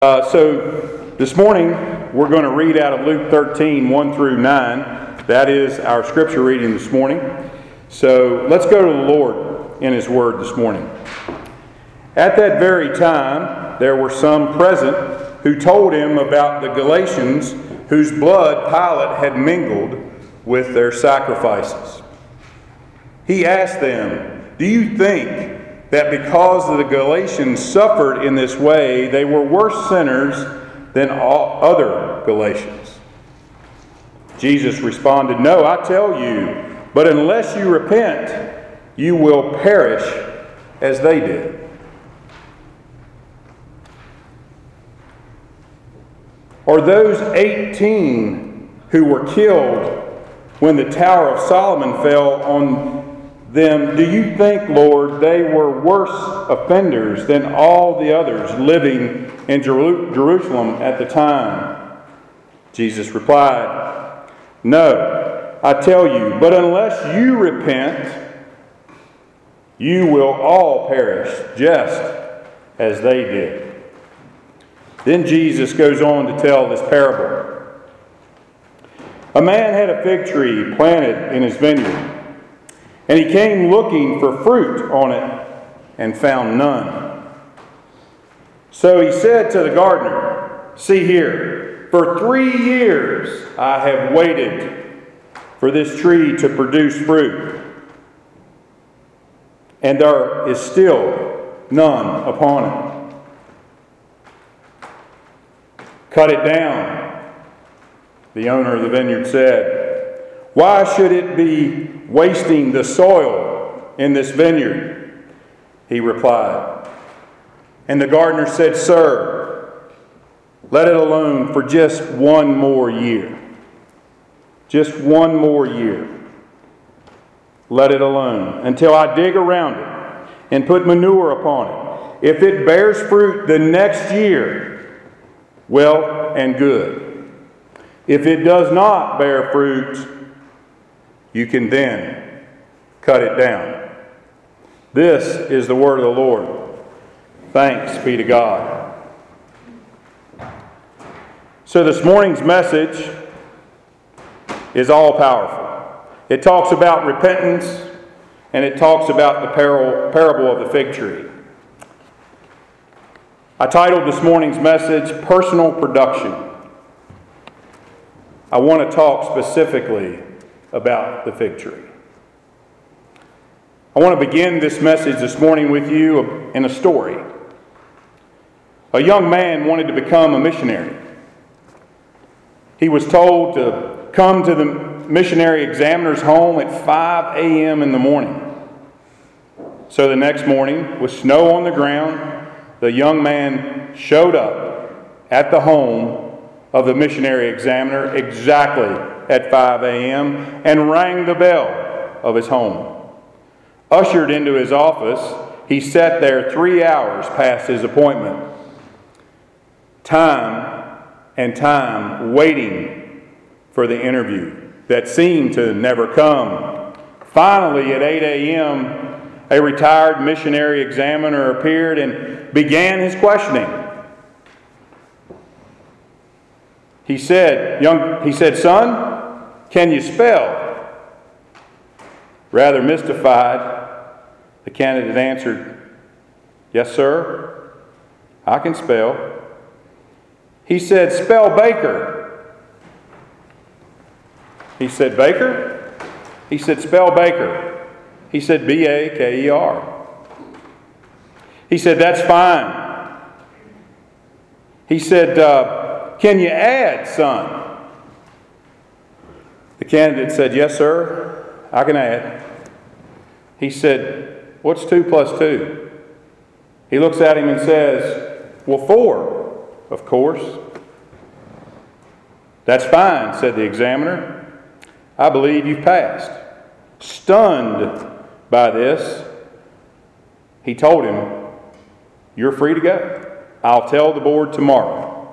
So this morning we're going to read out of Luke 13, 1 through 9. That is our scripture reading this morning. So let's go to the Lord in His Word this morning. At that very time there were some present who told him about the Galatians whose blood Pilate had mingled with their sacrifices. He asked them, "Do you think that because the Galatians suffered in this way, they were worse sinners than all other Galatians?" Jesus responded, "No, I tell you, but unless you repent, you will perish as they did." Or those 18 who were killed when the Tower of Solomon fell on them, do you think, Lord, they were worse offenders than all the others living in Jerusalem at the time? Jesus replied, "No, I tell you, but unless you repent, you will all perish just as they did." Then Jesus goes on to tell this parable. A man had a fig tree planted in his vineyard, and he came looking for fruit on it and found none. So he said to the gardener, "See here, for 3 years I have waited for this tree to produce fruit, and there is still none upon it. Cut it down," the owner of the vineyard said. "Why should it be wasting the soil in this vineyard?" He replied. And the gardener said, "Sir, let it alone for just 1 more year. Just 1 more year. Let it alone until I dig around it and put manure upon it. If it bears fruit the next year, well and good. If it does not bear fruit, you can then cut it down." This is the word of the Lord. Thanks be to God. So this morning's message is all powerful. It talks about repentance, and it talks about the parable of the fig tree. I titled this morning's message, Personal Production. I want to talk specifically about the fig tree. I want to begin this message this morning with you in a story. A young man wanted to become a missionary. He was told to come to the missionary examiner's home at 5 a.m. in the morning. So the next morning, with snow on the ground, the young man showed up at the home of the missionary examiner exactly at 5 a.m. and rang the bell of his home. Ushered into his office, he sat there 3 hours past his appointment. Time and time waiting for the interview that seemed to never come. Finally, at 8 a.m., a retired missionary examiner appeared and began his questioning. He said, "Son, can you spell?" Rather mystified, the candidate answered, "Yes, sir, I can spell." He said, "Spell Baker." He said, "Baker?" He said, "Spell Baker." He said, B-A-K-E-R. He said, "That's fine." He said, "Can you add, son?" The candidate said, "Yes, sir, I can add." He said, "What's 2 plus 2? He looks at him and says, "Well, 4, of course." "That's fine," said the examiner. "I believe you've passed." Stunned by this, he told him, "You're free to go. I'll tell the board tomorrow."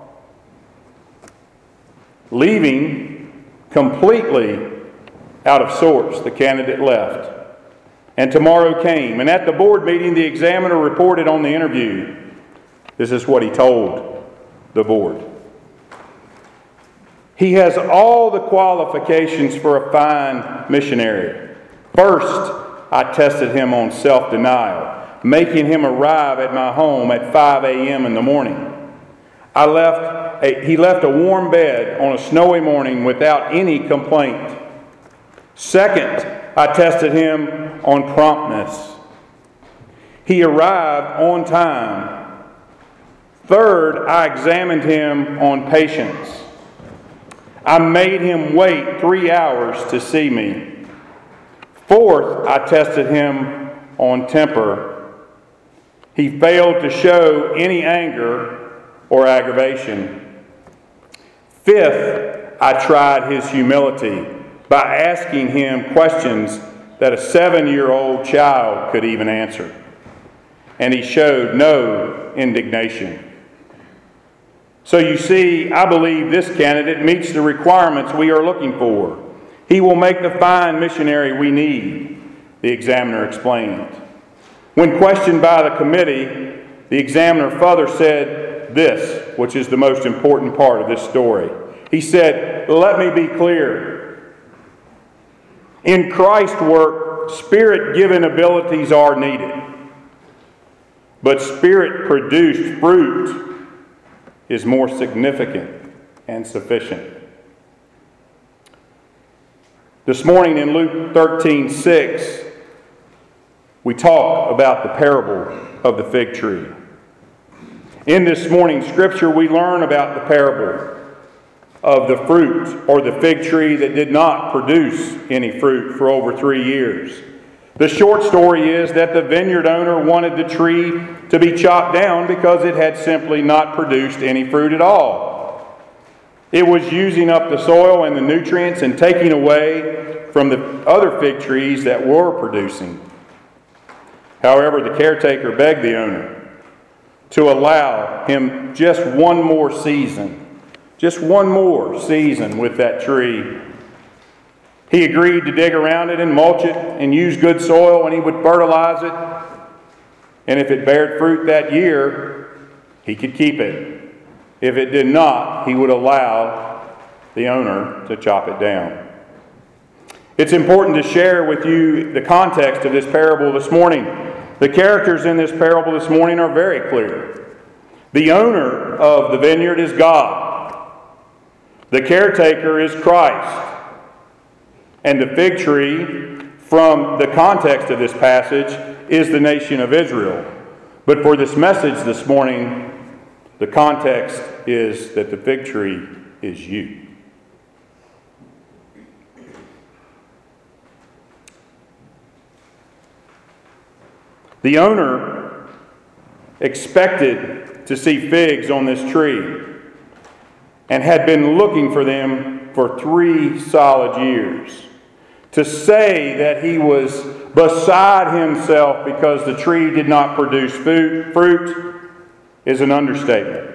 Leaving completely out of sorts, the candidate left. And tomorrow came, and at the board meeting, the examiner reported on the interview. This is what he told the board. He has all the qualifications for a fine missionary. First, I tested him on self-denial, making him arrive at my home at 5 a.m. in the morning. He left a warm bed on a snowy morning without any complaint. Second, I tested him on promptness. He arrived on time. Third, I examined him on patience. I made him wait 3 hours to see me. Fourth, I tested him on temper. He failed to show any anger or aggravation. Fifth, I tried his humility by asking him questions that a 7-year-old child could even answer. And he showed no indignation. So you see, I believe this candidate meets the requirements we are looking for. He will make the fine missionary we need, the examiner explained. When questioned by the committee, the examiner further said this, which is the most important part of this story. He said, "Let me be clear. In Christ's work, Spirit-given abilities are needed. But Spirit-produced fruit is more significant and sufficient." This morning in Luke 13:6, we talk about the parable of the fig tree. In this morning's scripture, we learn about the parable of the fruit or the fig tree that did not produce any fruit for over 3 years. The short story is that the vineyard owner wanted the tree to be chopped down because it had simply not produced any fruit at all. It was using up the soil and the nutrients and taking away from the other fig trees that were producing. However, the caretaker begged the owner to allow him just one more season with that tree. He agreed to dig around it and mulch it and use good soil, and he would fertilize it. And if it bared fruit that year, he could keep it. If it did not, he would allow the owner to chop it down. It's important to share with you the context of this parable this morning. The characters in this parable this morning are very clear. The owner of the vineyard is God. The caretaker is Christ. And the fig tree, from the context of this passage, is the nation of Israel. But for this message this morning, the context is that the fig tree is you. The owner expected to see figs on this tree and had been looking for them for 3 solid years. To say that he was beside himself because the tree did not produce fruit is an understatement.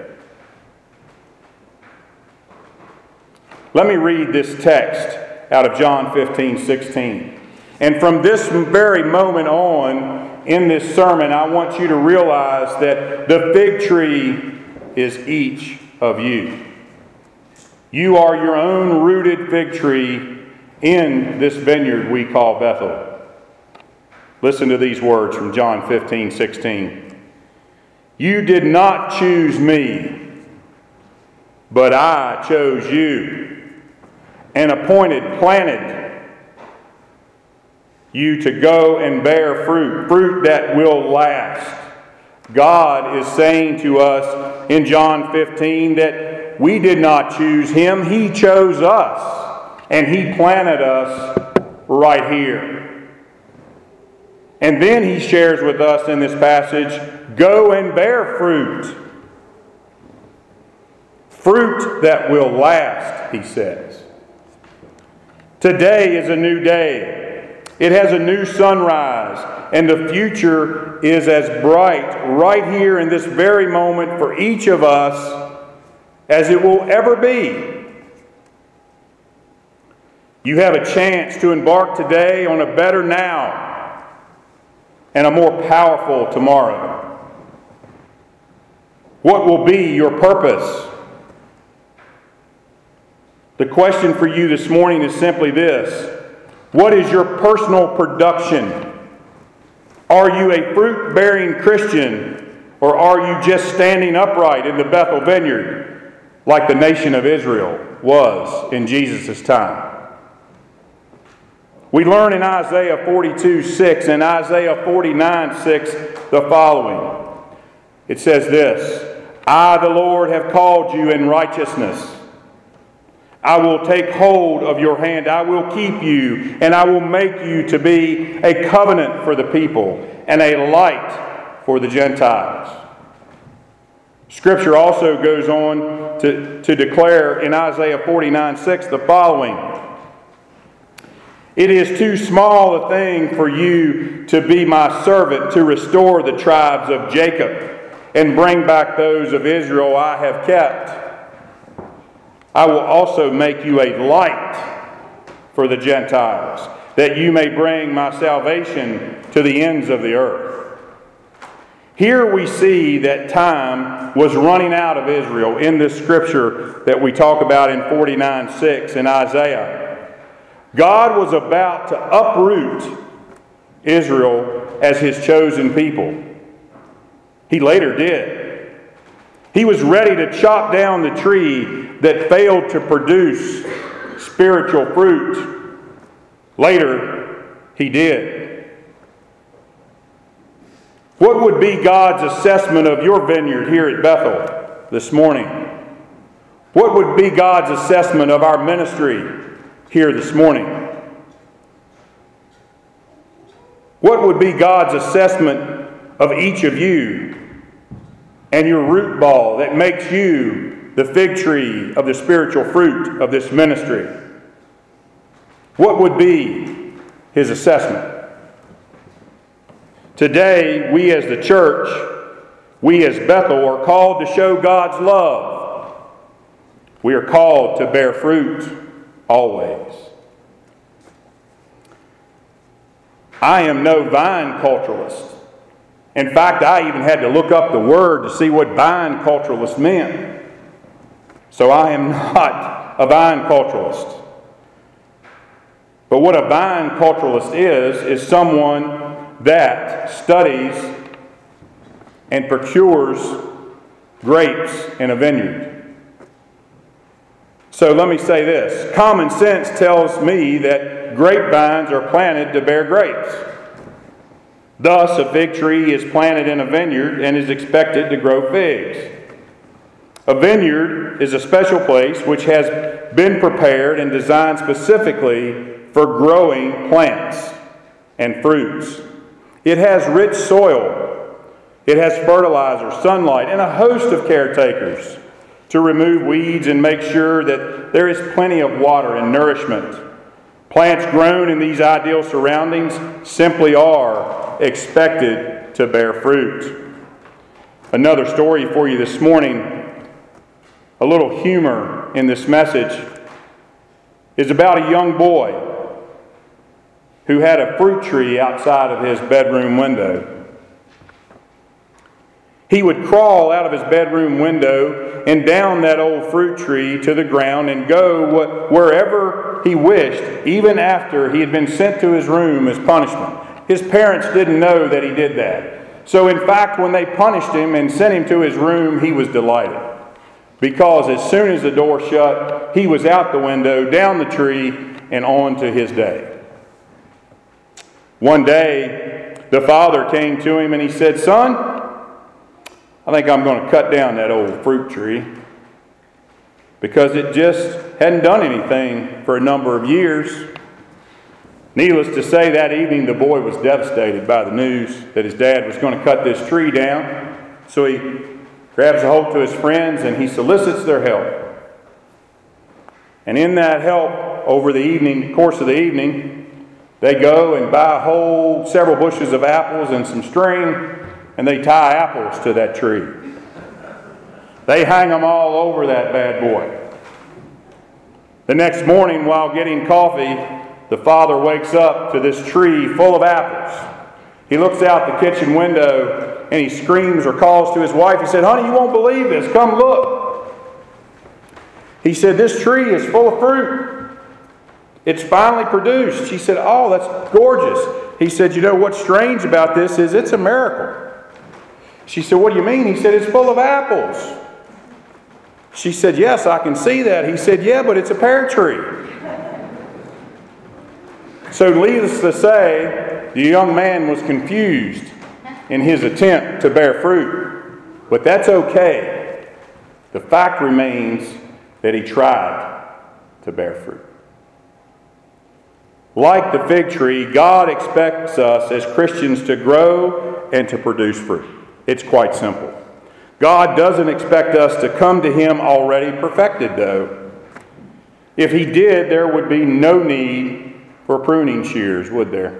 Let me read this text out of John 15:16. And from this very moment on in this sermon, I want you to realize that the fig tree is each of you. You are your own rooted fig tree in this vineyard we call Bethel. Listen to these words from John 15:16. You did not choose me, but I chose you and planted you to go and bear fruit that will last. God is saying to us in John 15 that we did not choose Him. He chose us, and He planted us right here. And then He shares with us in this passage, go and bear fruit. Fruit that will last, He says. Today is a new day. It has a new sunrise, and the future is as bright right here in this very moment for each of us as it will ever be. You have a chance to embark today on a better now and a more powerful tomorrow. What will be your purpose? The question for you this morning is simply this: what is your personal production? Are you a fruit-bearing Christian, or are you just standing upright in the Bethel vineyard like the nation of Israel was in Jesus' time? We learn in Isaiah 42:6 and Isaiah 49:6 the following. It says this: I, the Lord, have called you in righteousness. I will take hold of your hand. I will keep you, and I will make you to be a covenant for the people and a light for the Gentiles. Scripture also goes on to declare in Isaiah 49:6 the following: It is too small a thing for you to be my servant, to restore the tribes of Jacob and bring back those of Israel I have kept. I will also make you a light for the Gentiles, that you may bring my salvation to the ends of the earth. Here we see that time was running out of Israel in this scripture that we talk about in 49:6 in Isaiah. God was about to uproot Israel as his chosen people. He later did. He was ready to chop down the tree that failed to produce spiritual fruit. Later, he did. What would be God's assessment of your vineyard here at Bethel this morning? What would be God's assessment of our ministry here this morning? What would be God's assessment of each of you and your root ball that makes you the fig tree of the spiritual fruit of this ministry? What would be his assessment? Today, we as the church, we as Bethel, are called to show God's love. We are called to bear fruit always. I am no vine culturalist. In fact, I even had to look up the word to see what vine culturalist meant. So I am not a vine culturalist. But what a vine culturalist is someone that studies and procures grapes in a vineyard. So let me say this. Common sense tells me that grapevines are planted to bear grapes. Thus, a fig tree is planted in a vineyard and is expected to grow figs. A vineyard is a special place which has been prepared and designed specifically for growing plants and fruits. It has rich soil. It has fertilizer, sunlight, and a host of caretakers to remove weeds and make sure that there is plenty of water and nourishment. Plants grown in these ideal surroundings simply are expected to bear fruit. Another story for you this morning, a little humor in this message, is about a young boy who had a fruit tree outside of his bedroom window. He would crawl out of his bedroom window and down that old fruit tree to the ground and go wherever he wished, even after he had been sent to his room as punishment. His parents didn't know that he did that. So in fact, when they punished him and sent him to his room, he was delighted. Because as soon as the door shut, he was out the window, down the tree, and on to his day. One day, the father came to him and he said, "Son, I think I'm going to cut down that old fruit tree because it just hadn't done anything for a number of years." Needless to say, that evening the boy was devastated by the news that his dad was going to cut this tree down. So he grabs a hold to his friends and he solicits their help. And in that help, over the course of the evening, they go and buy several bushels of apples and some string, and they tie apples to that tree. They hang them all over that bad boy. The next morning, while getting coffee, the father wakes up to this tree full of apples. He looks out the kitchen window and he screams or calls to his wife. He said, "Honey, you won't believe this. Come look." He said, "This tree is full of fruit. It's finally produced." She said, "Oh, that's gorgeous." He said, "You know what's strange about this is it's a miracle." She said, "What do you mean?" He said, "It's full of apples." She said, "Yes, I can see that." He said, "Yeah, but it's a pear tree." So needless to say, the young man was confused in his attempt to bear fruit. But that's okay. The fact remains that he tried to bear fruit. Like the fig tree, God expects us as Christians to grow and to produce fruit. It's quite simple. God doesn't expect us to come to Him already perfected, though. If He did, there would be no need for pruning shears, would there?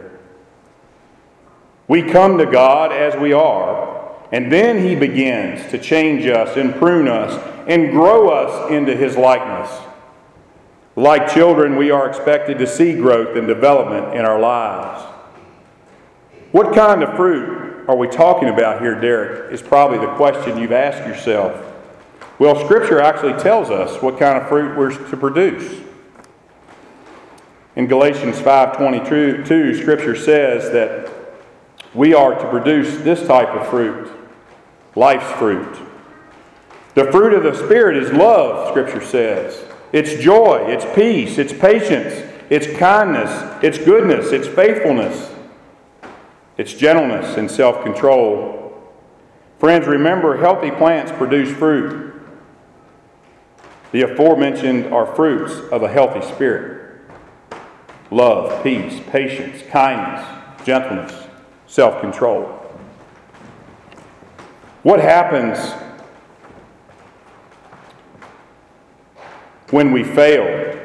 We come to God as we are, and then He begins to change us and prune us and grow us into His likeness. Like children, we are expected to see growth and development in our lives. What kind of fruit are we talking about here, Derek, is probably the question you've asked yourself. Well, Scripture actually tells us what kind of fruit we're to produce. In Galatians 5:22, Scripture says that we are to produce this type of fruit, life's fruit. The fruit of the Spirit is love, Scripture says. It's joy, it's peace, it's patience, it's kindness, it's goodness, it's faithfulness, it's gentleness and self-control. Friends, remember, healthy plants produce fruit. The aforementioned are fruits of a healthy spirit. Love, peace, patience, kindness, gentleness, self-control. What happens when we fail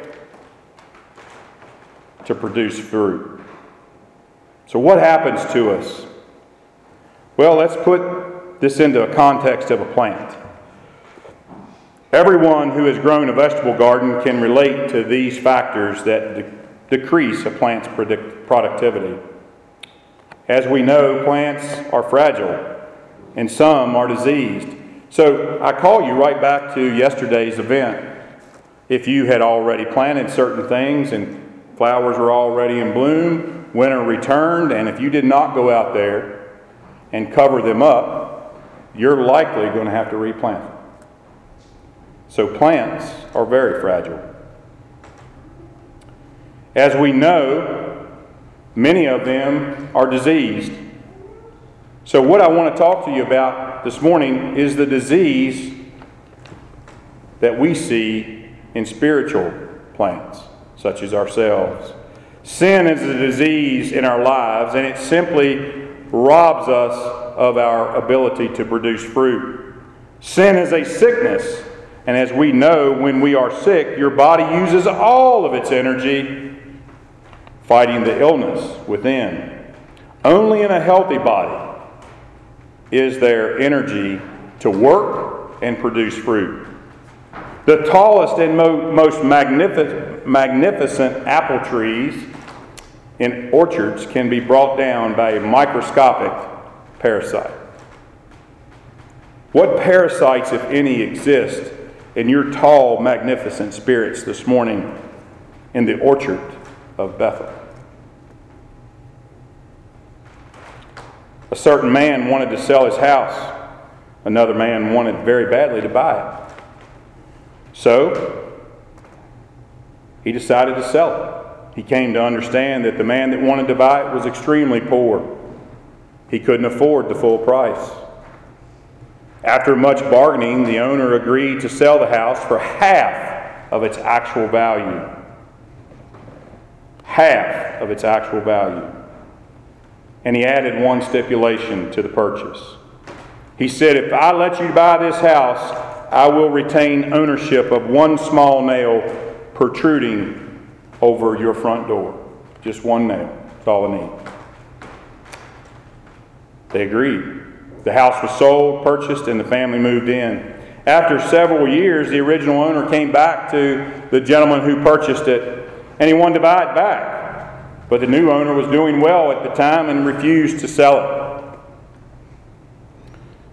to produce fruit? So what happens to us? Well, let's put this into a context of a plant. Everyone who has grown a vegetable garden can relate to these factors that decrease a plant's productivity. As we know, plants are fragile and some are diseased. So I call you right back to yesterday's event. If you had already planted certain things and flowers were already in bloom, winter returned, and if you did not go out there and cover them up, you're likely going to have to replant them. So plants are very fragile. As we know, many of them are diseased. So what I want to talk to you about this morning is the disease that we see in spiritual plants, such as ourselves. Sin is a disease in our lives, and it simply robs us of our ability to produce fruit. Sin is a sickness, and as we know, when we are sick, your body uses all of its energy fighting the illness within. Only in a healthy body is there energy to work and produce fruit. The tallest and most magnificent apple trees in orchards can be brought down by a microscopic parasite. What parasites, if any, exist in your tall, magnificent spirits this morning in the orchard of Bethel? A certain man wanted to sell his house. Another man wanted very badly to buy it. So, he decided to sell it. He came to understand that the man that wanted to buy it was extremely poor. He couldn't afford the full price. After much bargaining, the owner agreed to sell the house for half of its actual value. Half of its actual value. And he added one stipulation to the purchase. He said, "If I let you buy this house, I will retain ownership of one small nail protruding over your front door." Just one nail. That's all I need. They agreed. The house was sold, purchased, and the family moved in. After several years, the original owner came back to the gentleman who purchased it, and he wanted to buy it back. But the new owner was doing well at the time and refused to sell it.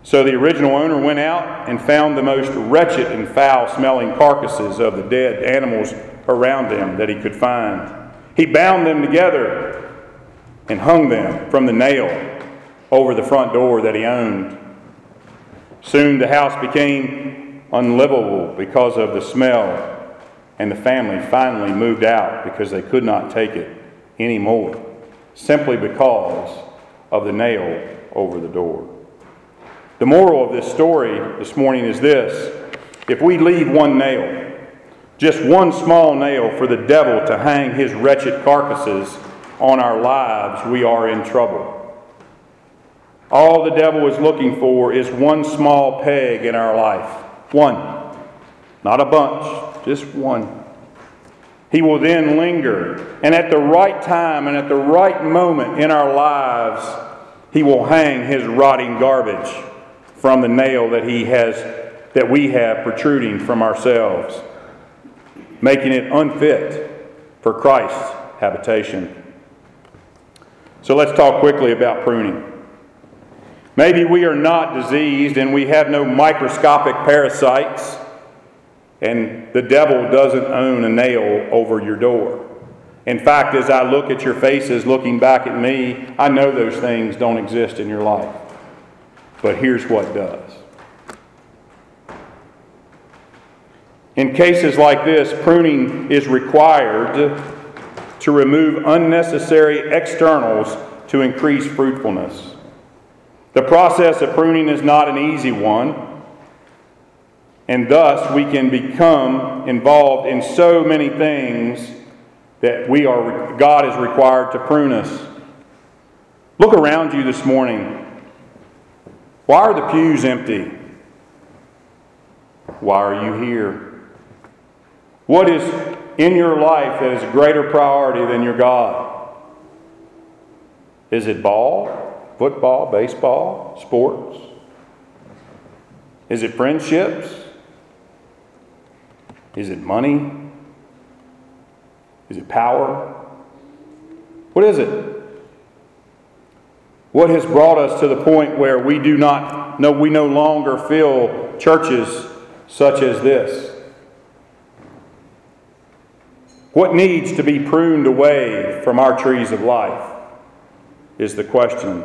So the original owner went out and found the most wretched and foul-smelling carcasses of the dead animals around him that he could find. He bound them together and hung them from the nail over the front door that he owned. Soon the house became unlivable because of the smell, and the family finally moved out because they could not take it anymore, simply because of the nail over the door. The moral of this story this morning is this: if we leave one nail, just one small nail for the devil to hang his wretched carcasses on our lives, we are in trouble. All the devil is looking for is one small peg in our life. One. Not a bunch, just one. He will then linger, and at the right time and at the right moment in our lives, he will hang his rotting garbage from the nail that we have protruding from ourselves, making it unfit for Christ's habitation. So let's talk quickly about pruning. Maybe we are not diseased and we have no microscopic parasites, and the devil doesn't own a nail over your door. In fact, as I look at your faces looking back at me, I know those things don't exist in your life. But here's what does. In cases like this, pruning is required to remove unnecessary externals to increase fruitfulness. The process of pruning is not an easy one, and thus we can become involved in so many things that God is required to prune us. Look around you this morning. Why are the pews empty? Why are you here? What is in your life that is a greater priority than your God? Is it ball? Football, baseball, sports? Is it friendships? Is it money? Is it power? What is it? What has brought us to the point where we no longer fill churches such as this? What needs to be pruned away from our trees of life is the question.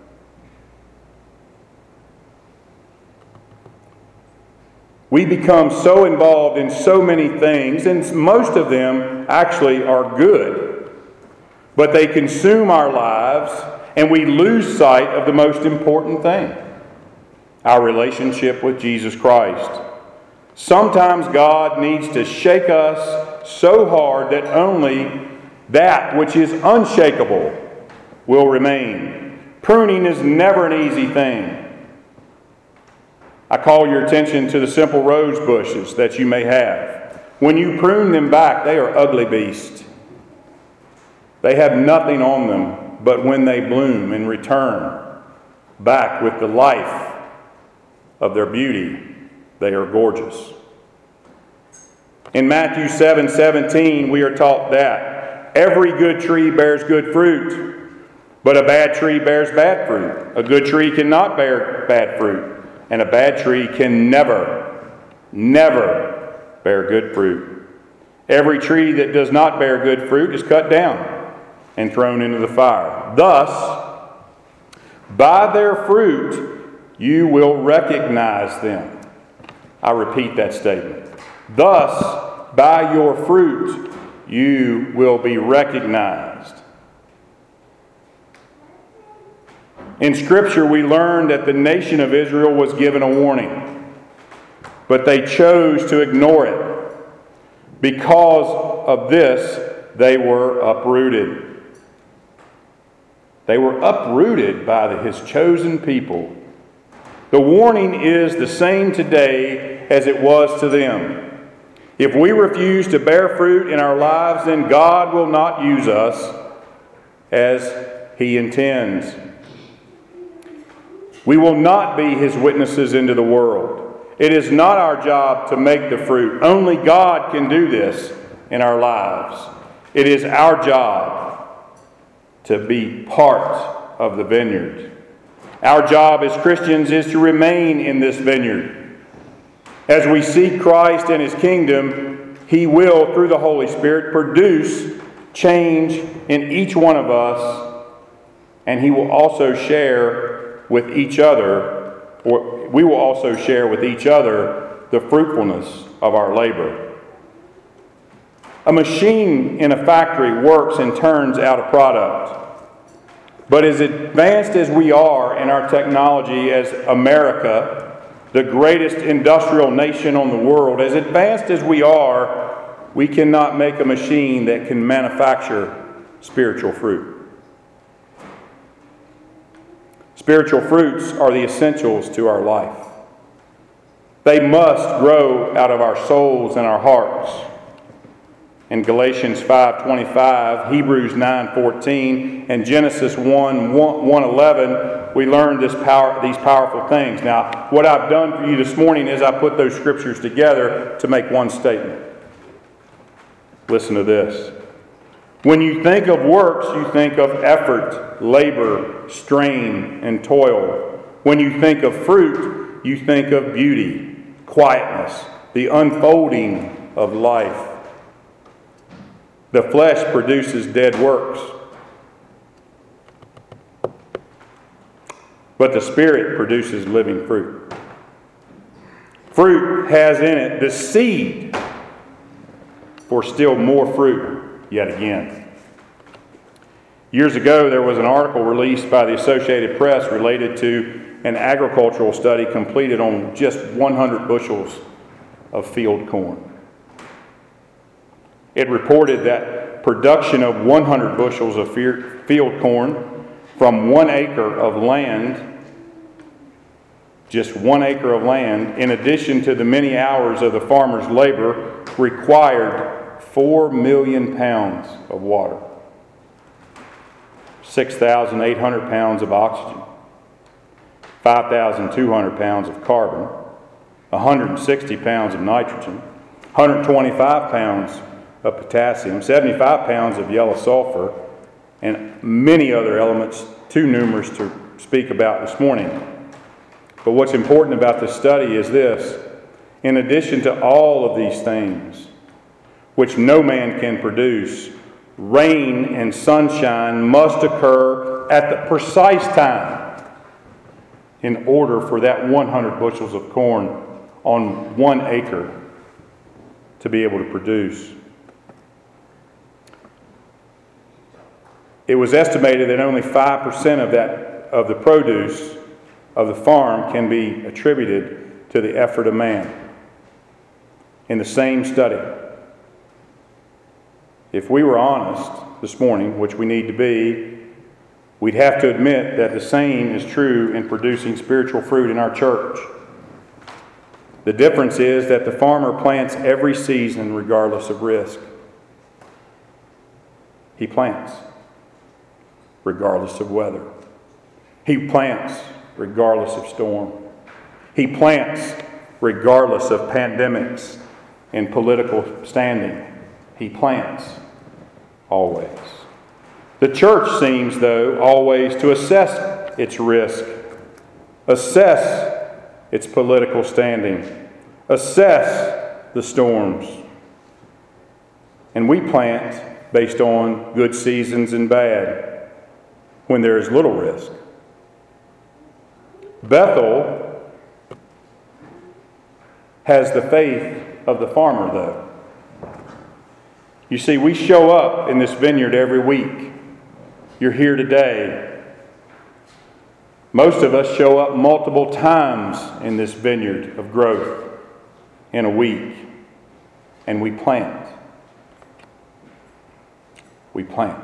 We become so involved in so many things, and most of them actually are good, but they consume our lives, and we lose sight of the most important thing: our relationship with Jesus Christ. Sometimes God needs to shake us so hard that only that which is unshakable will remain. Pruning is never an easy thing. I call your attention to the simple rose bushes that you may have. When you prune them back, they are ugly beasts. They have nothing on them, but when they bloom and return back with the life of their beauty, they are gorgeous. In Matthew 7:17, we are taught that every good tree bears good fruit, but a bad tree bears bad fruit. A good tree cannot bear bad fruit, and a bad tree can never bear good fruit. Every tree that does not bear good fruit is cut down and thrown into the fire. Thus, by their fruit, you will recognize them. I repeat that statement. Thus, by your fruit, you will be recognized. In Scripture, we learn that the nation of Israel was given a warning, but they chose to ignore it. Because of this, they were uprooted. They were uprooted by His chosen people. The warning is the same today as it was to them. If we refuse to bear fruit in our lives, then God will not use us as He intends. We will not be His witnesses into the world. It is not our job to make the fruit. Only God can do this in our lives. It is our job to be part of the vineyard. Our job as Christians is to remain in this vineyard. As we seek Christ and His kingdom, He will, through the Holy Spirit, produce change in each one of us, and He will also share with each other, or we will also share with each other the fruitfulness of our labor. A machine in a factory works and turns out a product. But as advanced as we are in our technology as America, the greatest industrial nation on the world, as advanced as we cannot make a machine that can manufacture spiritual fruit. Spiritual fruits are the essentials to our life. They must grow out of our souls and our hearts. In Galatians 5:25, Hebrews 9:14, and Genesis 1:11, we learn these powerful things. Now, what I've done for you this morning is I put those scriptures together to make one statement. Listen to this. When you think of works, you think of effort, labor, strain, and toil. When you think of fruit, you think of beauty, quietness, the unfolding of life. The flesh produces dead works, but the Spirit produces living fruit. Fruit has in it the seed for still more fruit yet again. Years ago, there was an article released by the Associated Press related to an agricultural study completed on just 100 bushels of field corn. It reported that production of 100 bushels of field corn from 1 acre of land, just 1 acre of land, in addition to the many hours of the farmer's labor, required 4 million pounds of water, 6,800 pounds of oxygen, 5,200 pounds of carbon, 160 pounds of nitrogen, 125 pounds of potassium, 75 pounds of yellow sulfur, and many other elements too numerous to speak about this morning. But what's important about this study is this: in addition to all of these things, which no man can produce, rain and sunshine must occur at the precise time in order for that 100 bushels of corn on 1 acre to be able to produce. It was estimated that only 5% of the produce of the farm can be attributed to the effort of man. In the same study, if we were honest this morning, which we need to be, we'd have to admit that the same is true in producing spiritual fruit in our church. The difference is that the farmer plants every season regardless of risk. He plants regardless of weather. He plants regardless of storm. He plants regardless of pandemics and political standing. He plants always. The church seems, though, always to assess its risk, assess its political standing, assess the storms. And we plant based on good seasons and bad, when there is little risk. Bethel has the faith of the farmer, though. You see, we show up in this vineyard every week. You're here today. Most of us show up multiple times in this vineyard of growth in a week, and we plant. We plant.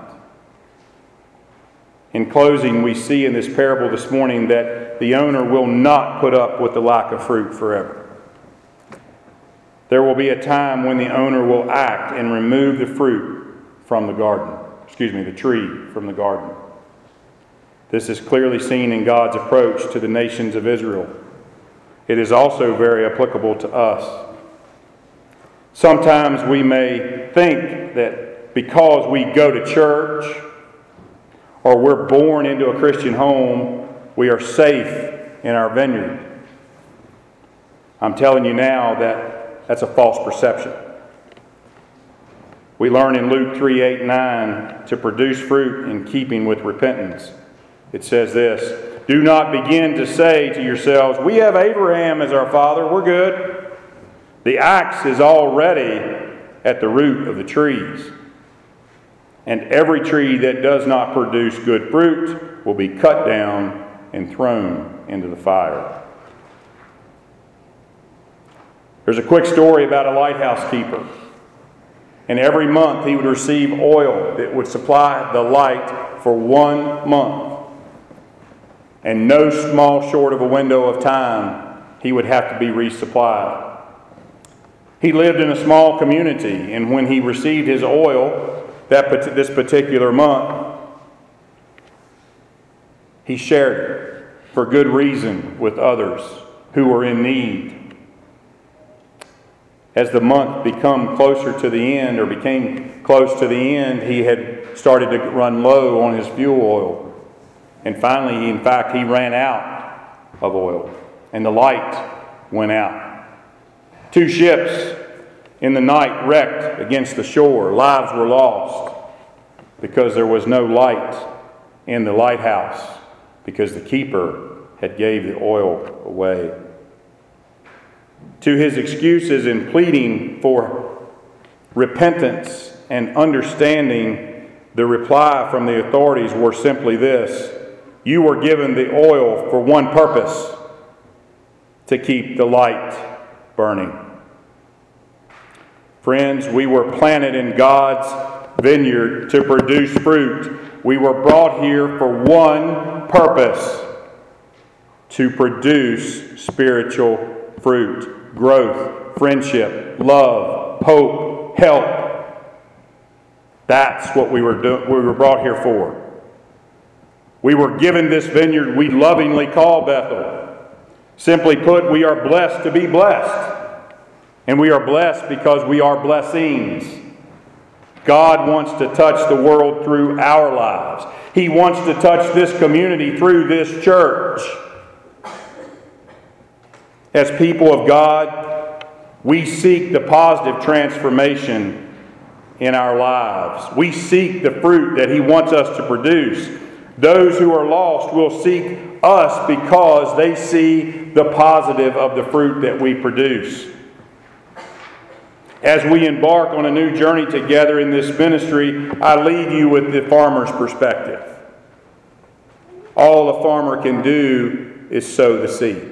In closing, we see in this parable this morning that the owner will not put up with the lack of fruit forever. There will be a time when the owner will act and remove the fruit from the garden. The tree from the garden. This is clearly seen in God's approach to the nations of Israel. It is also very applicable to us. Sometimes we may think that because we go to church or we're born into a Christian home, we are safe in our vineyard. I'm telling you now that that's a false perception. We learn in Luke 3:8-9 to produce fruit in keeping with repentance. It says this, "Do not begin to say to yourselves, 'We have Abraham as our father, we're good.' The axe is already at the root of the trees. And every tree that does not produce good fruit will be cut down and thrown into the fire." There's a quick story about a lighthouse keeper. And every month he would receive oil that would supply the light for 1 month. And no small short of a window of time, he would have to be resupplied. He lived in a small community, and when he received his oil this particular month, he shared it for good reason with others who were in need. As the month became closer to the end, or became close to the end, he had started to run low on his fuel oil. And finally, in fact, he ran out of oil, and the light went out. 2 ships in the night wrecked against the shore. Lives were lost because there was no light in the lighthouse, because the keeper had gave the oil away. To his excuses and pleading for repentance and understanding, the reply from the authorities were simply this: "You were given the oil for one purpose, to keep the light burning." Friends, we were planted in God's vineyard to produce fruit. We were brought here for one purpose: to produce spiritual fruit, growth, friendship, love, hope, help. That's what we were brought here for. We were given this vineyard we lovingly call Bethel. Simply put, we are blessed to be blessed. And we are blessed because we are blessings. God wants to touch the world through our lives. He wants to touch this community through this church. As people of God, we seek the positive transformation in our lives. We seek the fruit that He wants us to produce. Those who are lost will seek us because they see the positive of the fruit that we produce. As we embark on a new journey together in this ministry, I leave you with the farmer's perspective. All a farmer can do is sow the seed.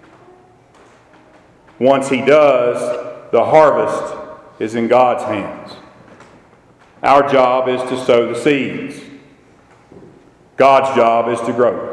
Once he does, the harvest is in God's hands. Our job is to sow the seeds. God's job is to grow.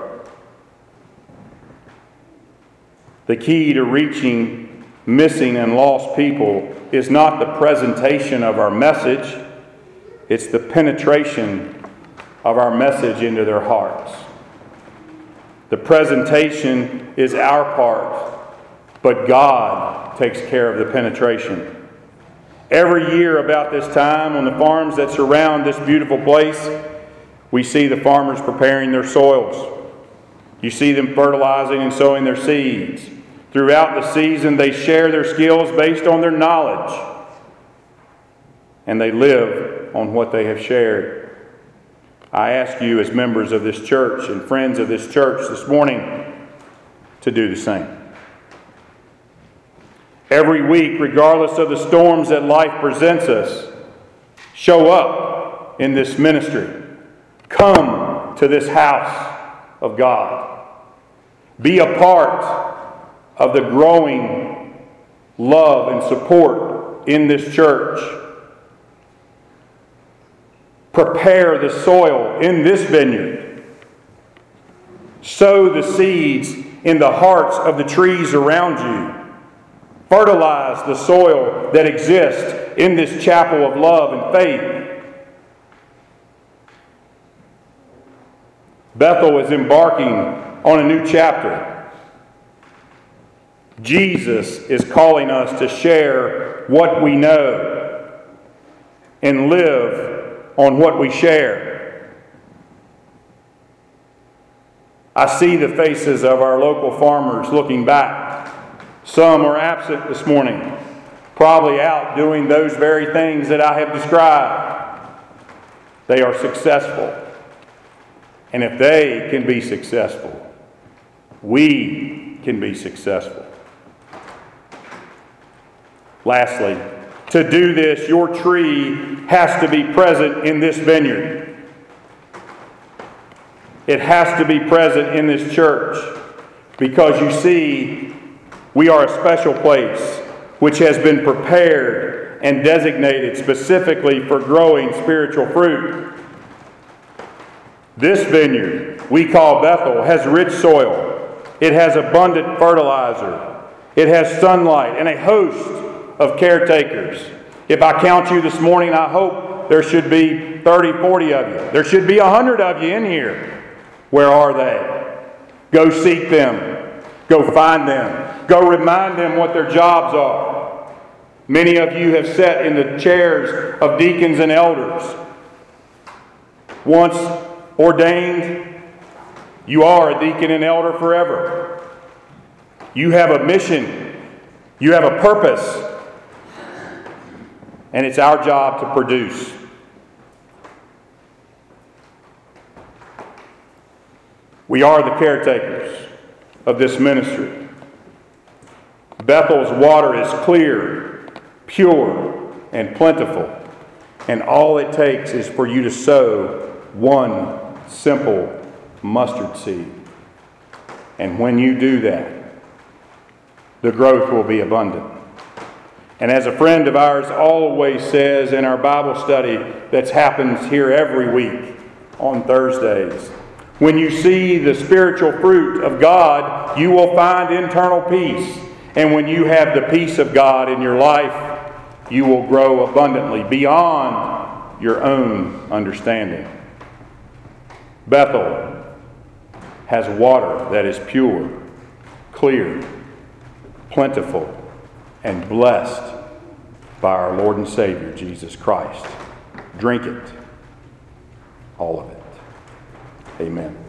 The key to reaching missing and lost people is not the presentation of our message, it's the penetration of our message into their hearts. The presentation is our part, but God takes care of the penetration. Every year about this time, on the farms that surround this beautiful place, we see the farmers preparing their soils. You see them fertilizing and sowing their seeds. Throughout the season, they share their skills based on their knowledge. And they live on what they have shared. I ask you as members of this church and friends of this church this morning to do the same. Every week, regardless of the storms that life presents us, show up in this ministry. Come to this house of God. Be a part of the growing love and support in this church. Prepare the soil in this vineyard. Sow the seeds in the hearts of the trees around you. Fertilize the soil that exists in this chapel of love and faith. Bethel is embarking on a new chapter. Jesus is calling us to share what we know and live on what we share. I see the faces of our local farmers looking back. Some are absent this morning, probably out doing those very things that I have described. They are successful. And if they can be successful, we can be successful. Lastly, to do this, your tree has to be present in this vineyard. It has to be present in this church because you see, we are a special place which has been prepared and designated specifically for growing spiritual fruit. This vineyard we call Bethel has rich soil. It has abundant fertilizer. It has sunlight and a host of caretakers. If I count you this morning, I hope there should be 30, 40 of you. There should be 100 of you in here. Where are they? Go seek them. Go find them. Go remind them what their jobs are. Many of you have sat in the chairs of deacons and elders. Once ordained, you are a deacon and elder forever. You have a mission. You have a purpose. And it's our job to produce. We are the caretakers of this ministry. Bethel's water is clear, pure, and plentiful. And all it takes is for you to sow one simple mustard seed. And when you do that, the growth will be abundant. And as a friend of ours always says in our Bible study that happens here every week on Thursdays, when you see the spiritual fruit of God, you will find internal peace. And when you have the peace of God in your life, you will grow abundantly beyond your own understanding. Bethel has water that is pure, clear, plentiful, and blessed by our Lord and Savior, Jesus Christ. Drink it. All of it. Amen.